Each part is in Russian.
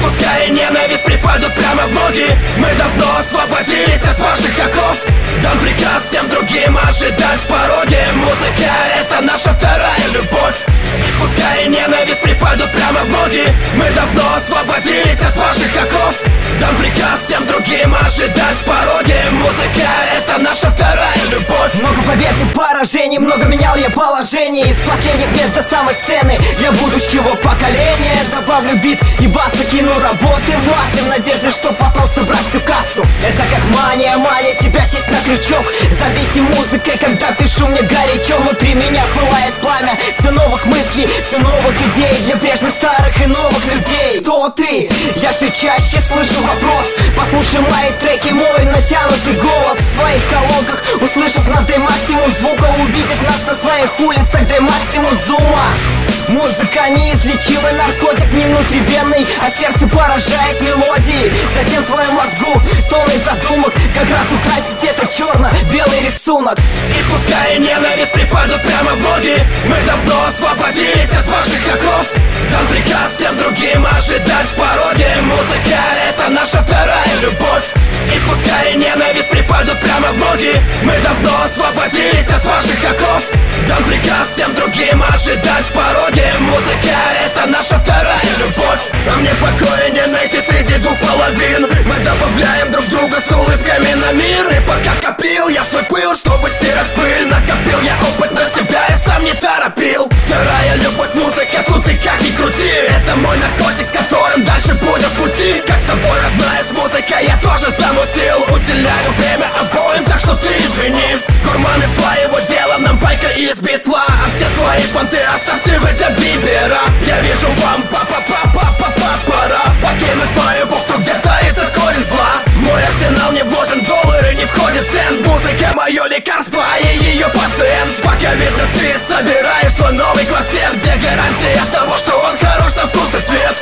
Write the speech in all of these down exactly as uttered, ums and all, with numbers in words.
пускай ненависть припадет прямо в ноги, мы давно освободились от ваших оков. Дан приказ всем другим ожидать в пороге. Музыка — это наша вторая любовь. И пускай ненависть припадет прямо в ноги, мы давно освободились от ваших оков. Дан приказ всем другим ожидать в пороге. Музыка — это наша вторая любовь. Много побед и поражений, много менял я положение. Из последних мест до самой сцены для будущего поколения. Добавлю бит и бас, кину работы в массы, в надежде, что потом собрать всю кассу. Это как мания, мания тебя сесть на крючок. Зависим музыкой, когда пишу, мне горячо. Внутри меня пылает пламя все новых мыслей, все новых идей для прежних, старых и новых людей. Кто ты? Я все чаще слышу вопрос. Послушай мои треки, мой натянутый голос в своих колонках. Услышав нас, дай максимум звука. Увидев нас на своих улицах, дай максимум зума. Музыка неизлечимый наркотик, не внутривенный, а сердце поражает мелодии. Затем в твоем мозгу тонны задумок, как раз украсить это черно-белый рисунок. И пускай ненависть припадет прямо в ноги, мы давно освободились от ваших оков. Дан приказ всем другим ожидать в пороге. Музыка — это наша вторая любовь. И пускай ненависть припадет прямо в ноги, мы давно освободились от ваших оков. Дан приказ всем другим ожидать в пороге. Музыка — это наша вторая любовь. А мне покоя не найти среди двух половин. Мы добавляем друг друга с улыбками на мир. И пока копил я свой пыл, чтобы стирать пыль, накопил я опыт на себя и сам не торопил. Вторая любовь — музыка, тут и как ни крути. Это мой наркотик, с которым дальше будем в пути. Как с тобой, родная, с музыкой я тоже замутил. Уделяю время обоим, так что ты извини. Гурманы своего дела, нам пайка из битла. А все свои понты оставьте вы для бибера. Я вижу вам па-па-па-па-па-па. Пора покинуть мою бухту, где таится корень зла. Мой арсенал не вложен в доллары, не входит цент. Музыка — мое лекарство, а я ее пациент. Пока видно, ты собираешь свой новый квартет, где гарантия того, что он хорош на вкус и цвет.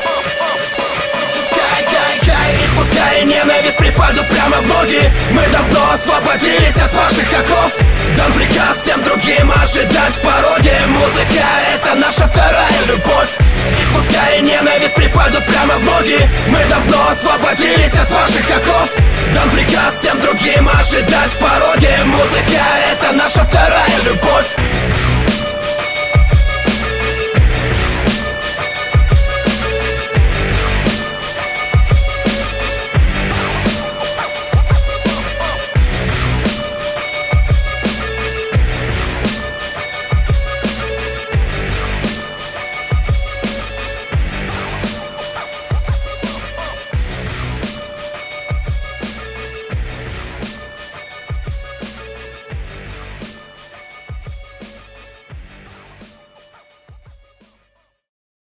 И пускай ненависть припадет прямо в ноги, мы давно освободились от ваших оков. Дан приказ всем другим ожидать в пороге. Музыка — это наша вторая любовь. И пускай ненависть припадет прямо в ноги, мы давно освободились от ваших оков. Дан приказ всем другим ожидать в пороге. Музыка — это наша вторая любовь.